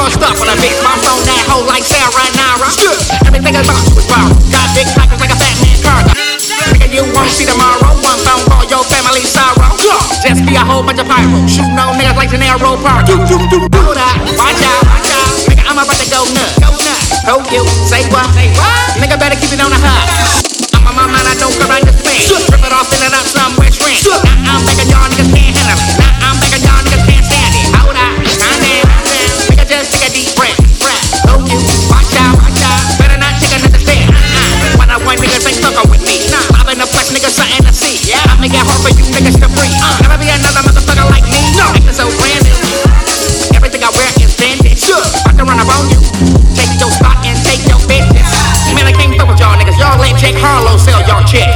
raw stuff on a bitch. Mom's on that hoe like Sarah Nara. Everything about you is wild. Got big pockets like a fat man cargo. Nigga, you won't see tomorrow. One phone call, your family sorrow. Just be a whole bunch of pyro. Shooting on niggas like Gennaro Park. Hold up, watch out. Nigga, I'm about to go nuts. Hold you, say what? Nigga, better keep it on the high. I'm on my mind, I don't grind this thing. Rip it off, send it up somewhere strange. Now I'm begging y'all niggas can't handle it. Now I'm begging y'all niggas can't stand it. Hold up, calm down. Nigga, just take a deep breath. Hold you, watch out. Better not take another step. When I want niggas ain't fucking with me. Bobbing the flex, niggas something to see. I make it hard for you niggas to breathe. Never be another motherfucker like me. Acting so brand new. Everything I wear is vintage. I can run up on you. Take your spot and take your bitches. Man, I can't fuck with y'all niggas. Y'all let Jake Harlow sell y'all chick.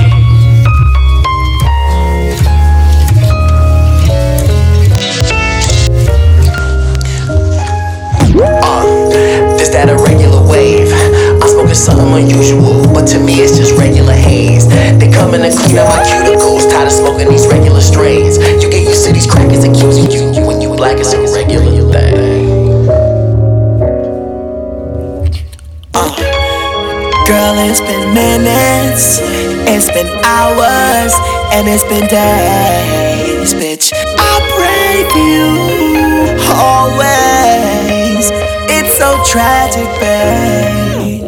This that a regular wave. I'm smoking something unusual, but to me it's just regular haze. They coming to clean up my cuticles, tired of smoking these regular strains. You get used to these crackers accusing you when you black is a regular thing. Girl, it's been minutes, it's been hours, and it's been days, bitch. I pray for you always. It's so tragic, babe.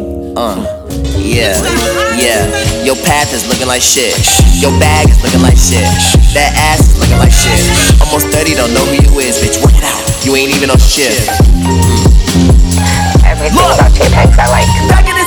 Yeah. Your path is looking like shit. Your bag is looking like shit. That ass is looking like shit. Almost 30, don't know who you is, bitch. Work it out. You ain't even on shift. Everything about JPEGs I like. Back in